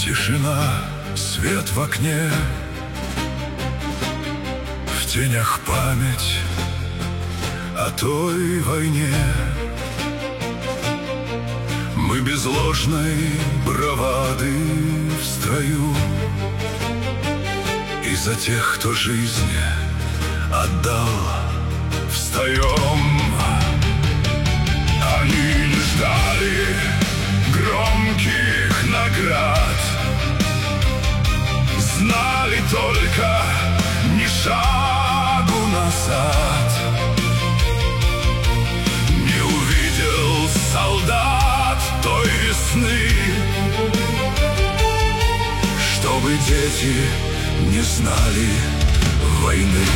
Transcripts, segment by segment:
Тишина, свет в окне, в тенях память о той войне. Мы без ложной бравады в строю, и за тех, кто жизнь отдал, встаем. Они не ждали громких наград, знали только ни шагу назад. Не увидел солдат той весны, чтобы дети не знали войны.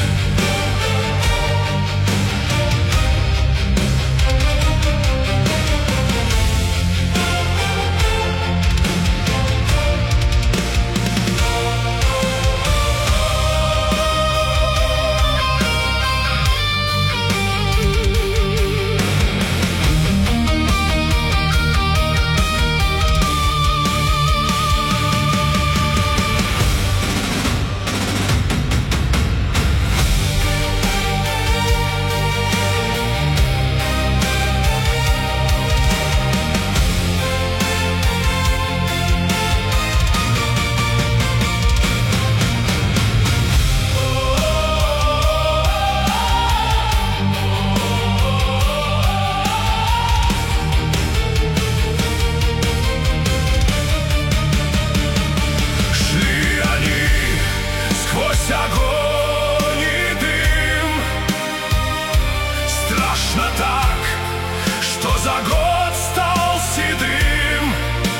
Огонь и дым. Страшно так, что за год стал седым.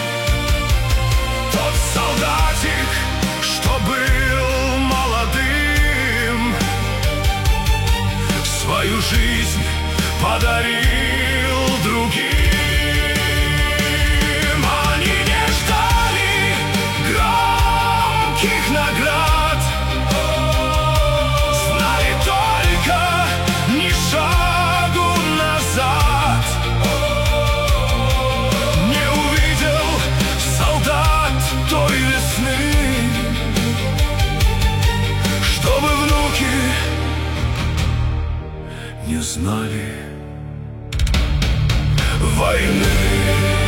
Тот солдатик, что был молодым, свою жизнь подарил другим. Они не ждали громких наград, не знали войны.